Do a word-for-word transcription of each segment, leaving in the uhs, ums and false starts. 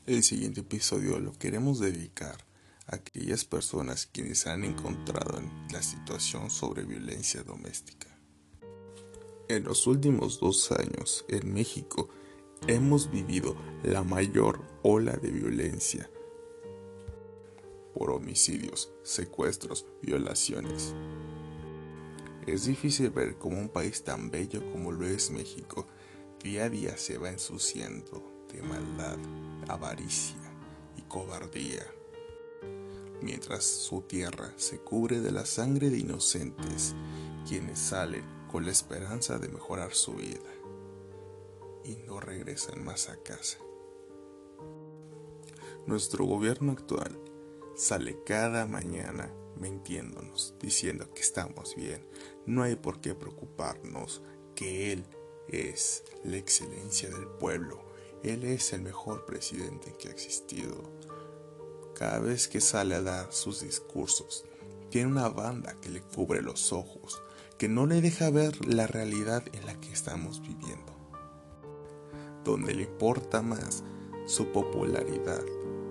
El siguiente episodio lo queremos dedicar a aquellas personas quienes se han encontrado en la situación sobre violencia doméstica. En los últimos dos años, en México, hemos vivido la mayor ola de violencia por homicidios, secuestros, violaciones. Es difícil ver cómo un país tan bello como lo es México, día a día se va ensuciando de maldad, avaricia y cobardía, mientras su tierra se cubre de la sangre de inocentes, quienes salen con la esperanza de mejorar su vida y no regresan más a casa. Nuestro gobierno actual sale cada mañana mintiéndonos, diciendo que estamos bien, no hay por qué preocuparnos, que él es la excelencia del pueblo, él es el mejor presidente que ha existido. Cada vez que sale a dar sus discursos, tiene una banda que le cubre los ojos, que no le deja ver la realidad en la que estamos viviendo, donde le importa más su popularidad,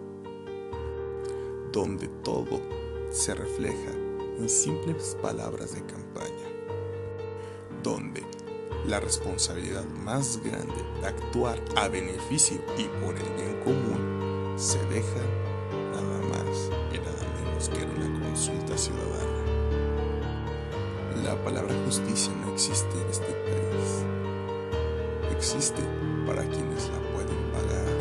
donde todo se refleja en simples palabras de campaña, donde la responsabilidad más grande de actuar a beneficio y por el bien común se deja nada más y nada menos que en una consulta ciudadana. La palabra justicia no existe en este país, existe para quienes la pueden pagar,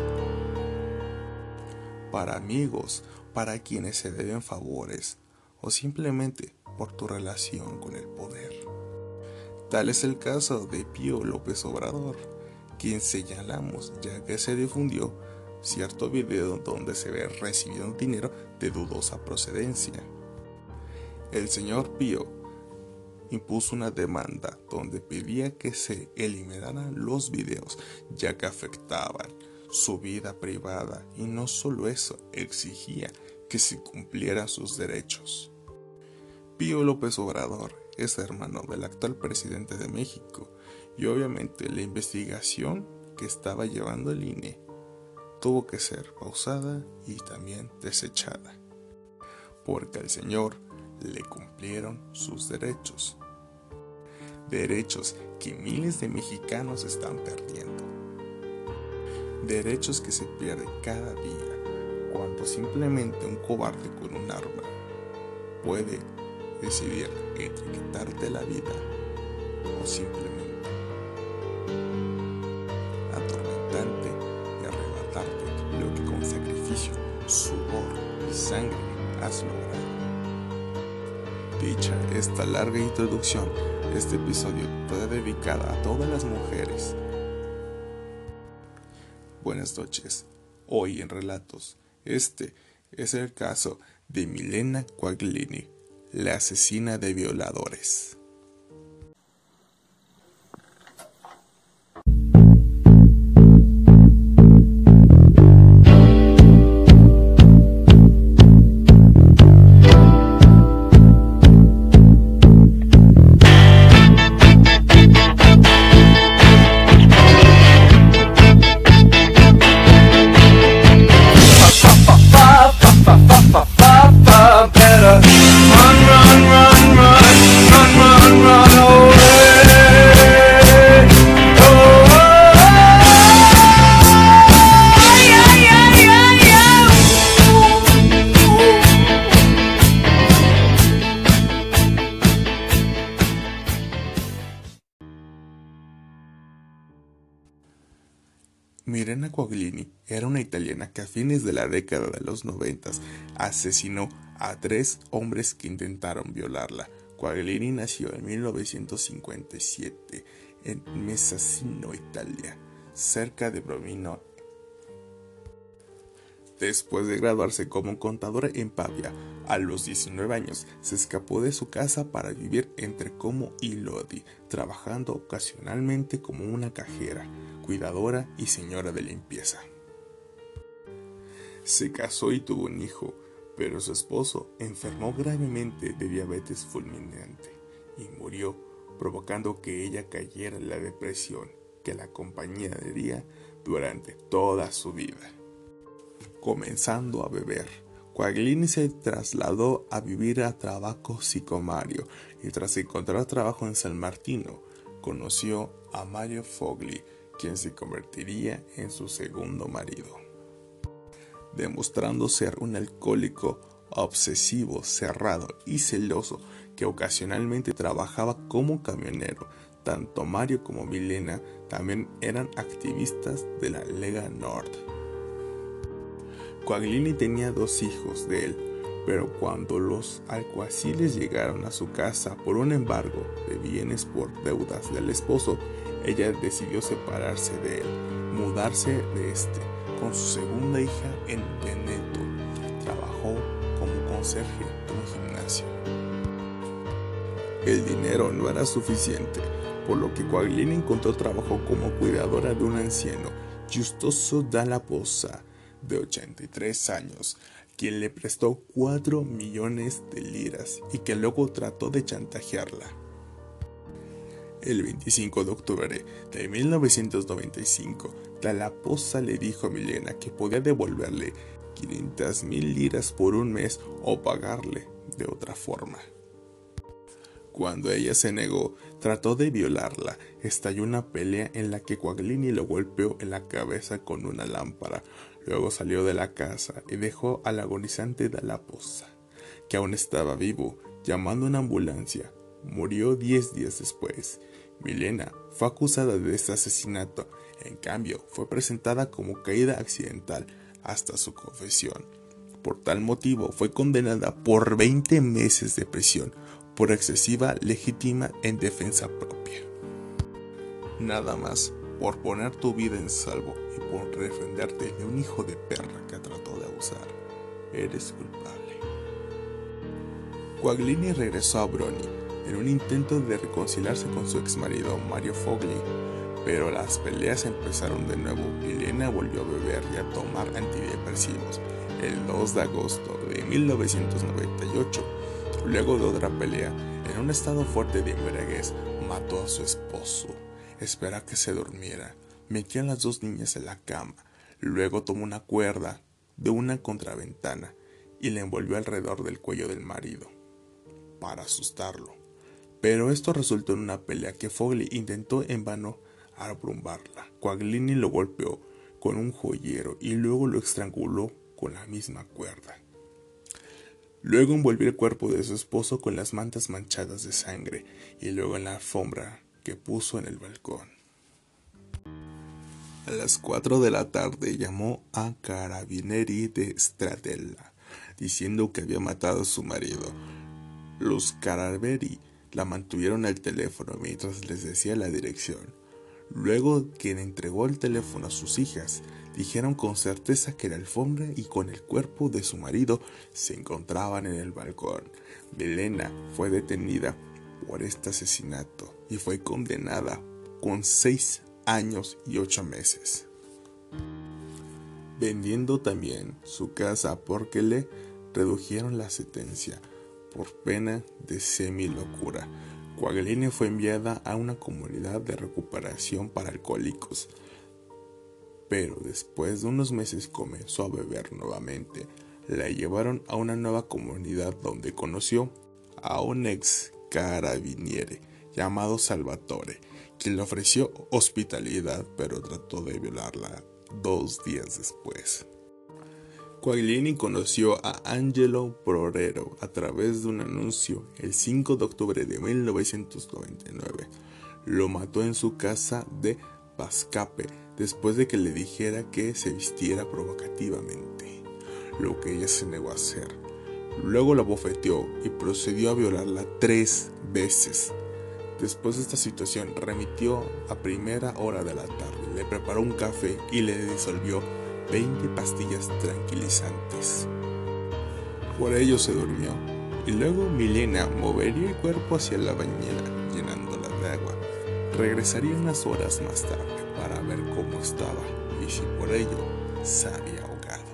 para amigos, para quienes se deben favores o simplemente por tu relación con el poder. Tal es el caso de Pío López Obrador, quien señalamos ya que se difundió cierto video donde se ve recibiendo dinero de dudosa procedencia. El señor Pío impuso una demanda donde pedía que se eliminaran los videos ya que afectaban su vida privada y no solo eso, exigía que se cumplieran sus derechos. Pío López Obrador es hermano del actual presidente de México y obviamente la investigación que estaba llevando el I N E tuvo que ser pausada y también desechada, porque al señor le cumplieron sus derechos, derechos que miles de mexicanos están perdiendo, derechos que se pierden cada día cuando simplemente un cobarde con un arma puede decidir entre quitarte la vida o simplemente atormentarte y arrebatarte lo que con sacrificio, sudor y sangre has logrado. Dicha esta larga introducción, este episodio está dedicado a todas las mujeres. Buenas noches, hoy en Relatos, este es el caso de Milena Quaglini, la asesina de violadores. Milena Quaglini era una italiana que a fines de la década de los noventas asesinó a tres hombres que intentaron violarla. Quaglini nació en mil novecientos cincuenta y siete en Mesacino, Italia, cerca de Bromino. Después de graduarse como contadora en Pavia, a los diecinueve años se escapó de su casa para vivir entre Como y Lodi, trabajando ocasionalmente como una cajera, cuidadora y señora de limpieza. Se casó y tuvo un hijo, pero su esposo enfermó gravemente de diabetes fulminante y murió, provocando que ella cayera en la depresión que la acompañaría durante toda su vida. comenzando a beber. Quaglini se trasladó a vivir a Tabaco Sicomario y tras encontrar trabajo en San Martino, conoció a Mario Fogli, quien se convertiría en su segundo marido. Demostrando ser un alcohólico obsesivo, cerrado y celoso que ocasionalmente trabajaba como camionero, tanto Mario como Milena también eran activistas de la Lega Nord. Quaglini tenía dos hijos de él, pero cuando los alguaciles llegaron a su casa por un embargo de bienes por deudas del esposo, ella decidió separarse de él, mudarse de este, con su segunda hija en Veneto. Trabajó como conserje de un gimnasio. El dinero no era suficiente, por lo que Quaglini encontró trabajo como cuidadora de un anciano, Giustoso Dalla Pozza, de ochenta y tres años, quien le prestó cuatro millones de liras y que luego trató de chantajearla. El veinticinco de octubre de mil novecientos noventa y cinco, Dalla Pozza le dijo a Milena que podía devolverle quinientas mil liras por un mes o pagarle de otra forma. Cuando ella se negó, trató de violarla. Estalló una pelea en la que Quaglini lo golpeó en la cabeza con una lámpara. Luego salió de la casa y dejó al agonizante Dalla Pozza, que aún estaba vivo, llamando a una ambulancia. Murió diez días después. Milena fue acusada de este asesinato. En cambio, fue presentada como caída accidental hasta su confesión. Por tal motivo, fue condenada por veinte meses de prisión por excesiva legítima en defensa propia. Nada más por poner tu vida en salvo y por defenderte de un hijo de perra que trató de abusar, eres culpable. Quaglini regresó a Broni en un intento de reconciliarse con su exmarido Mario Fogli, pero las peleas empezaron de nuevo. Milena volvió a beber y a tomar antidepresivos el dos de agosto de mil novecientos noventa y ocho. Luego de otra pelea, en un estado fuerte de embriaguez, mató a su esposo. Esperó a que se durmiera, metió a las dos niñas en la cama, luego tomó una cuerda de una contraventana y la envolvió alrededor del cuello del marido, para asustarlo. Pero esto resultó en una pelea que Fogli intentó en vano abrumbarla. Quaglini lo golpeó con un joyero y luego lo estranguló con la misma cuerda. Luego envolvió el cuerpo de su esposo con las mantas manchadas de sangre y luego en la alfombra que puso en el balcón. A las cuatro de la tarde llamó a Carabinieri de Stradella, diciendo que había matado a su marido. Los Carabinieri la mantuvieron al teléfono mientras les decía la dirección. Luego, quien entregó el teléfono a sus hijas, dijeron con certeza que la alfombra y con el cuerpo de su marido se encontraban en el balcón. Milena fue detenida por este asesinato y fue condenada con seis años y ocho meses, vendiendo también su casa porque le redujeron la sentencia por pena de semilocura. Quaglini fue enviada a una comunidad de recuperación para alcohólicos, pero después de unos meses comenzó a beber nuevamente. La llevaron a una nueva comunidad donde conoció a un ex carabiniere llamado Salvatore, quien le ofreció hospitalidad, pero trató de violarla dos días después. Quaglini conoció a Angelo Porrero a través de un anuncio el cinco de octubre de mil novecientos noventa y nueve. Lo mató en su casa de Pascape después de que le dijera que se vistiera provocativamente, lo que ella se negó a hacer. Luego la bofeteó y procedió a violarla tres veces. Después de esta situación, remitió a primera hora de la tarde, le preparó un café y le disolvió veinte pastillas tranquilizantes. Por ello se durmió, y luego Milena movería el cuerpo hacia la bañera, llenándola de agua. Regresaría unas horas más tarde para ver cómo estaba y si por ello se había ahogado.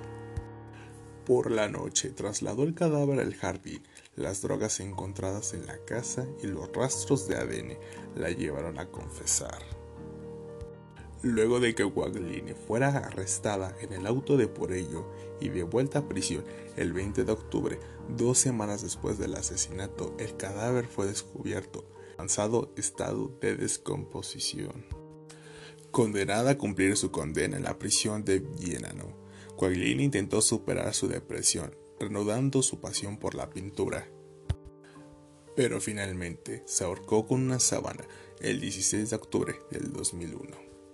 Por la noche trasladó el cadáver al jardín. Las drogas encontradas en la casa y los rastros de A D N la llevaron a confesar. Luego de que Quaglini fuera arrestada en el auto de por ello y de vuelta a prisión el veinte de octubre, dos semanas después del asesinato, el cadáver fue descubierto en avanzado estado de descomposición. Condenada a cumplir su condena en la prisión de Viennano, Quaglini intentó superar su depresión, reanudando su pasión por la pintura. Pero finalmente se ahorcó con una sábana el dieciséis de octubre del dos mil uno.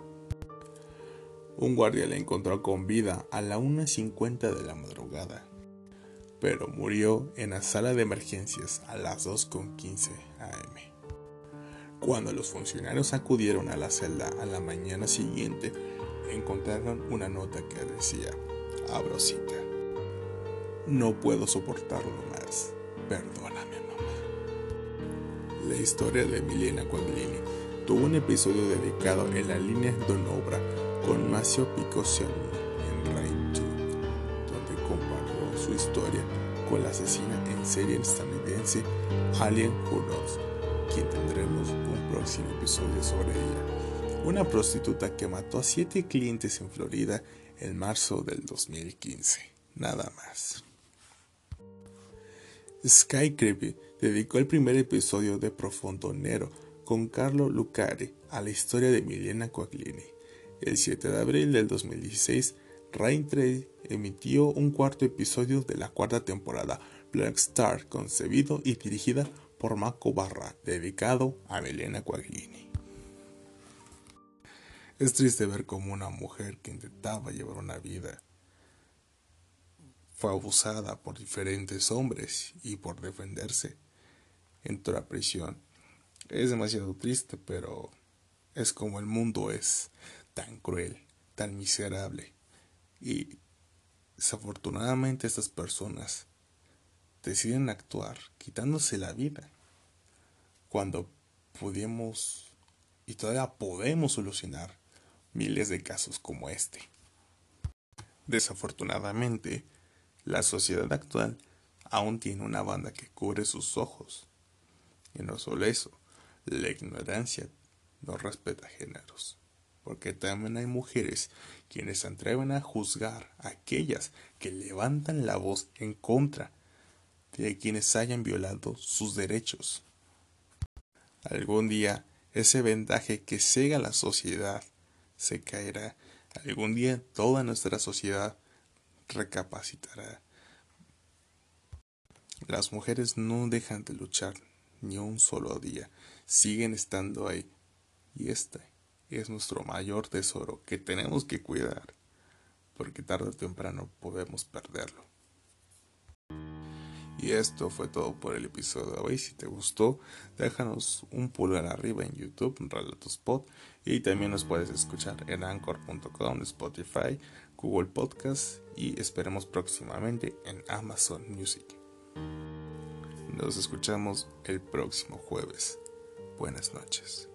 Un guardia la encontró con vida a la una cincuenta de la madrugada, pero murió en la sala de emergencias a las dos quince a eme. Cuando los funcionarios acudieron a la celda a la mañana siguiente, encontraron una nota que decía, abro cita: no puedo soportarlo más, perdóname mamá. La historia de Milena Quaglini tuvo un episodio dedicado en la línea Donobra con Massimo Picoscioni en Rai dos, donde comparó su historia con la asesina en serie estadounidense Aileen Wuornos, quien tendremos un próximo episodio sobre ella, una prostituta que mató a siete clientes en Florida en marzo del dos mil quince, nada más. Sky Creepy dedicó el primer episodio de Profondo Nero con Carlo Luccari a la historia de Milena Quaglini. El siete de abril del dos mil dieciséis, Rai tres emitió un cuarto episodio de la cuarta temporada, Black Star, concebido y dirigida por Marco Barra, dedicado a Milena Quaglini. Es triste ver cómo una mujer que intentaba llevar una vida fue abusada por diferentes hombres y por defenderse entró a prisión. Es demasiado triste, pero es como el mundo es, tan cruel, tan miserable. Y desafortunadamente estas personas deciden actuar quitándose la vida cuando pudimos y todavía podemos solucionar miles de casos como este. Desafortunadamente, la sociedad actual aún tiene una banda que cubre sus ojos. Y no solo eso, la ignorancia no respeta géneros, porque también hay mujeres quienes se atreven a juzgar a aquellas que levantan la voz en contra de quienes hayan violado sus derechos. Algún día ese vendaje que cega a la sociedad se caerá. Algún día toda nuestra sociedad recapacitará. Las mujeres no dejan de luchar ni un solo día, siguen estando ahí, y este es nuestro mayor tesoro que tenemos que cuidar, porque tarde o temprano podemos perderlo. Y esto fue todo por el episodio de hoy. Si te gustó, déjanos un pulgar arriba en YouTube, Relatospod, y también nos puedes escuchar en anchor punto com, Spotify, Google Podcast y esperemos próximamente en Amazon Music. Nos escuchamos el próximo jueves. Buenas noches.